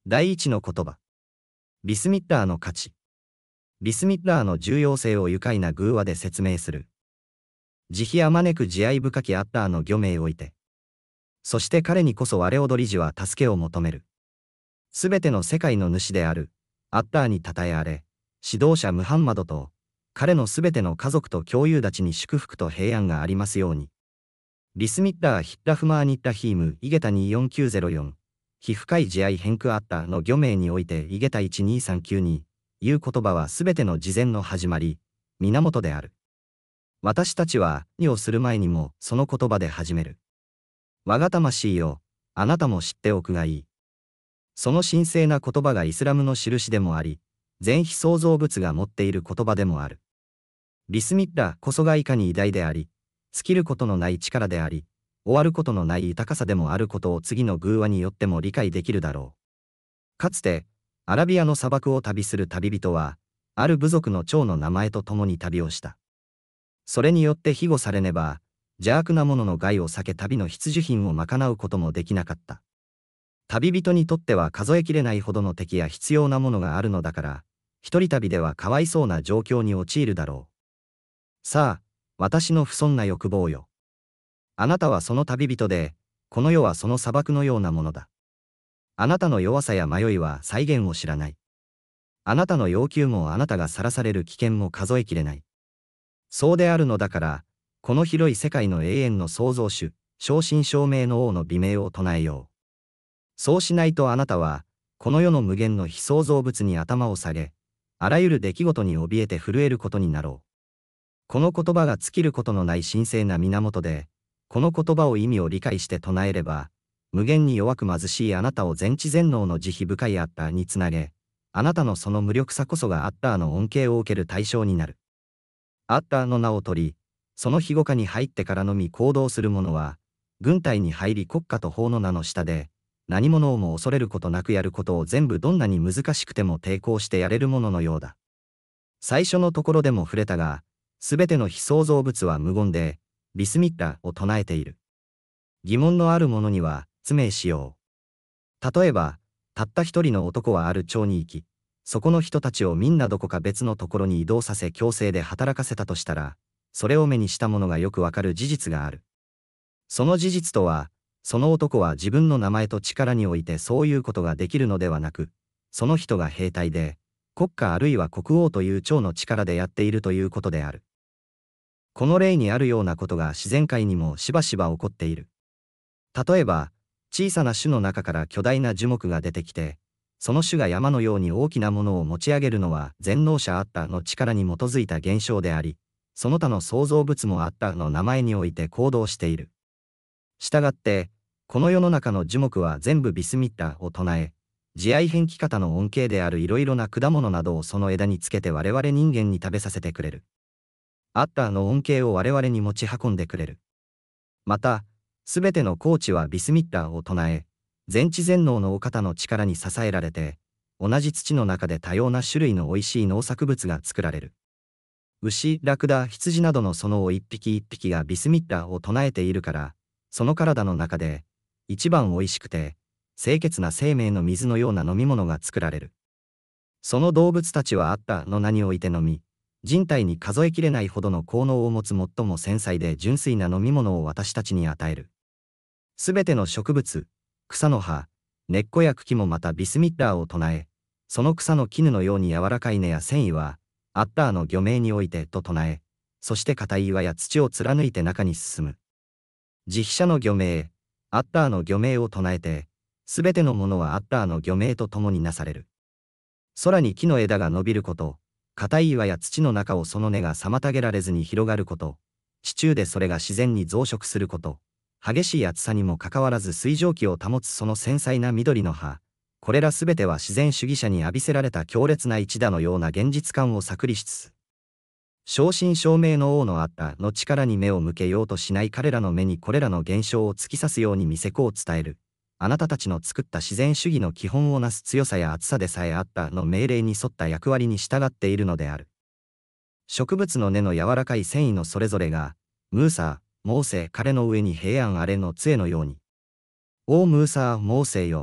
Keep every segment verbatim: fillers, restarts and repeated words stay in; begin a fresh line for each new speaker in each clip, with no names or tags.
第一の言葉。ビスミッラーの価値。ビスミッラーの重要性を愉快な偶話で説明する。慈悲あまねく慈愛深きアッターの御名をいて。そして彼にこそ我踊り時は助けを求める。すべての世界の主である、アッターに称えあれ、指導者ムハンマドと、彼のすべての家族と共有たちに祝福と平安がありますように。ビスミッラーヒッラフマーニッラヒームイゲタにーよんきゅうゼロよん、非深い慈愛偏空アッターの御名においてイゲタいちにーさんきゅうに、いう言葉はすべての事前の始まり、源である。私たちは、意をする前にもその言葉で始める。我が魂よ、あなたも知っておくがいい。その神聖な言葉がイスラムの印でもあり、全非創造物が持っている言葉でもある。ビスミッラこそがいかに偉大であり、尽きることのない力であり、終わることのない豊かさでもあることを次の偶話によっても理解できるだろう。かつて、アラビアの砂漠を旅する旅人は、ある部族の長の名前と共に旅をした。それによって庇護されねば、邪悪なものの害を避け旅の必需品を賄うこともできなかった。旅人にとっては数えきれないほどの敵や必要なものがあるのだから、一人旅ではかわいそうな状況に陥るだろう。さあ、私の不遜な欲望よ。あなたはその旅人で、この世はその砂漠のようなものだ。あなたの弱さや迷いは際限を知らない。あなたの要求もあなたがさらされる危険も数えきれない。そうであるのだから、この広い世界の永遠の創造主、正真正銘の王の美名を唱えよう。そうしないとあなたは、この世の無限の非創造物に頭を下げ、あらゆる出来事に怯えて震えることになろう。この言葉が尽きることのない神聖な源で、この言葉を意味を理解して唱えれば、無限に弱く貧しいあなたを全知全能の慈悲深いアッターにつなげ、あなたのその無力さこそがアッターの恩恵を受ける対象になる。アッターの名を取り、その庇護下に入ってからのみ行動する者は、軍隊に入り国家と法の名の下で、何者をも恐れることなくやることを全部どんなに難しくても抵抗してやれるもののようだ。最初のところでも触れたが、すべての非創造物は無言で、ビスミッラを唱えている。疑問のある者には、説明しよう。例えば、たった一人の男はある町に行き、そこの人たちをみんなどこか別のところに移動させ強制で働かせたとしたら、それを目にした者がよくわかる事実がある。その事実とは、その男は自分の名前と力においてそういうことができるのではなく、その人が兵隊で、国家あるいは国王という長の力でやっているということである。この例にあるようなことが自然界にもしばしば起こっている。例えば、小さな種の中から巨大な樹木が出てきて、その種が山のように大きなものを持ち上げるのは全能者アッタの力に基づいた現象であり、その他の創造物もアッタの名前において行動している。したがって、この世の中の樹木は全部ビスミッラを唱え、慈愛偏帰方の恩恵であるいろいろな果物などをその枝につけて我々人間に食べさせてくれる。アッターの恩恵を我々に持ち運んでくれる。また、すべての高地はビスミッラを唱え、全知全能のお方の力に支えられて、同じ土の中で多様な種類の美味しい農作物が作られる。牛、ラクダ、羊などのそのを一匹一匹がビスミッラを唱えているから、その体の中で、一番美味しくて、清潔な生命の水のような飲み物が作られる。その動物たちはアッタの名において飲み、人体に数えきれないほどの効能を持つ最も繊細で純粋な飲み物を私たちに与える。すべての植物、草の葉、根っこや茎もまたビスミッラーを唱え、その草の絹のように柔らかい根や繊維は、アッターの御名においてと唱え、そして硬い岩や土を貫いて中に進む。慈悲者の御名、アッターの御名を唱えて、すべてのものはアッターの御名と共になされる。空に木の枝が伸びること、硬い岩や土の中をその根が妨げられずに広がること、地中でそれが自然に増殖すること、激しい暑さにもかかわらず水蒸気を保つその繊細な緑の葉、これらすべては自然主義者に浴びせられた強烈な一打のような現実感を作りしつつ、正真正銘の王のアッタの力に目を向けようとしない彼らの目にこれらの現象を突き刺すように見せ子を伝える。あなたたちの作った自然主義の基本をなす強さや厚さでさえアッタの命令に沿った役割に従っているのである。植物の根の柔らかい繊維のそれぞれが、ムーサー、モーセ、彼の上に平安あれの杖のように。おムーサー、モーセよ、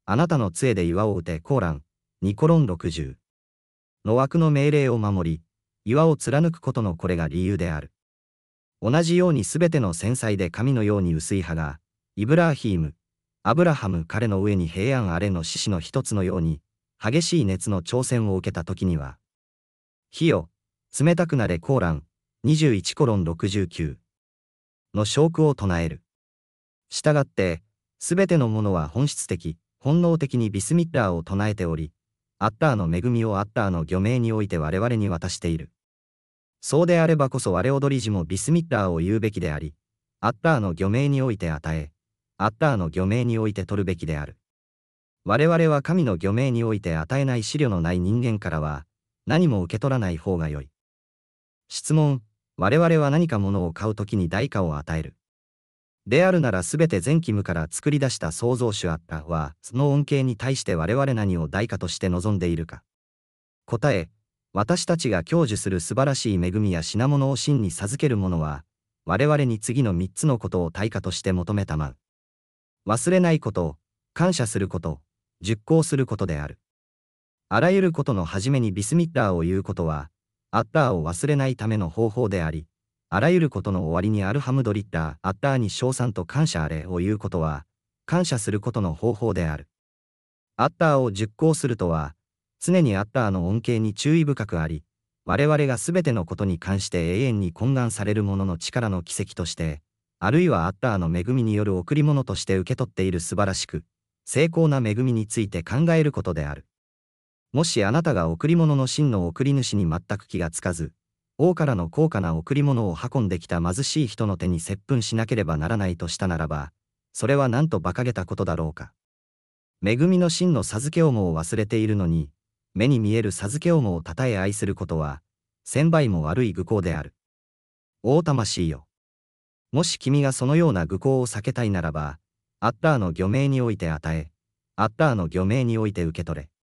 あなたの杖で岩を打てコーラン、にコロンろくじゅう。の枠の命令を守り、岩を貫くことのこれが理由である。同じようにすべての繊細で神のように薄い葉が、イブラーヒーム、アブラハム彼の上に平安あれの獅子の一つのように、激しい熱の挑戦を受けた時には、火よ、冷たくなれコーラン、にじゅういちコロンろくじゅうきゅうの唱句を唱える。したがって、すべてのものは本質的、本能的にビスミッラーを唱えており、アッターの恵みをアッターの御名において我々に渡している。そうであればこそ我踊り師もビスミッラーを言うべきであり、アッターの御名において与え、アッターの御名において取るべきである。我々は神の御名において与えない資料のない人間からは、何も受け取らない方がよい。質問、我々は何か物を買うときに代価を与える。であるならすべて全器務から作り出した創造主アッターは、その恩恵に対して我々何を代価として望んでいるか。答え、私たちが享受する素晴らしい恵みや品物を真に授ける者は、我々に次の三つのことを対価として求めたまう。忘れないこと、感謝すること、熟考することである。あらゆることの初めにビスミッラーを言うことは、アッターを忘れないための方法であり、あらゆることの終わりにアルハムドリッター、アッターに称賛と感謝あれを言うことは、感謝することの方法である。アッターを熟考するとは、常にアッターの恩恵に注意深くあり、我々がすべてのことに関して永遠に懇願される者の力の奇跡として、あるいはアッターの恵みによる贈り物として受け取っている素晴らしく、精巧な恵みについて考えることである。もしあなたが贈り物の真の贈り主に全く気がつかず、王からの高価な贈り物を運んできた貧しい人の手に接吻しなければならないとしたならば、それはなんと馬鹿げたことだろうか。恵みの真の授け重を忘れているのに、目に見える授け重をたたえ愛することは、千倍も悪い愚行である。大魂よ。もし君がそのような愚行を避けたいならば、アッターの御名において与え、アッターの御名において受け取れ。